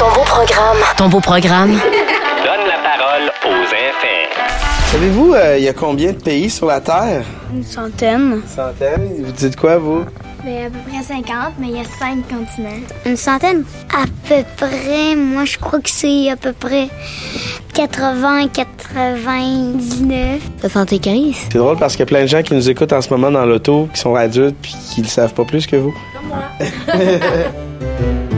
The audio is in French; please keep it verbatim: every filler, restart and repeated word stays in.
Ton beau programme. Ton beau programme. Donne la parole aux enfants. Savez-vous, il euh, y a combien de pays sur la Terre? Une centaine. Une centaine? Vous dites quoi, vous? Ben, à peu près cinquante, mais il y a cinq continents. Une centaine? À peu près, moi je crois que c'est à peu près quatre-vingts, quatre-vingt-dix-neuf. soixante-quinze. C'est drôle parce qu'il y a plein de gens qui nous écoutent en ce moment dans l'auto, qui sont adultes puis qui ne le savent pas plus que vous. Comme moi.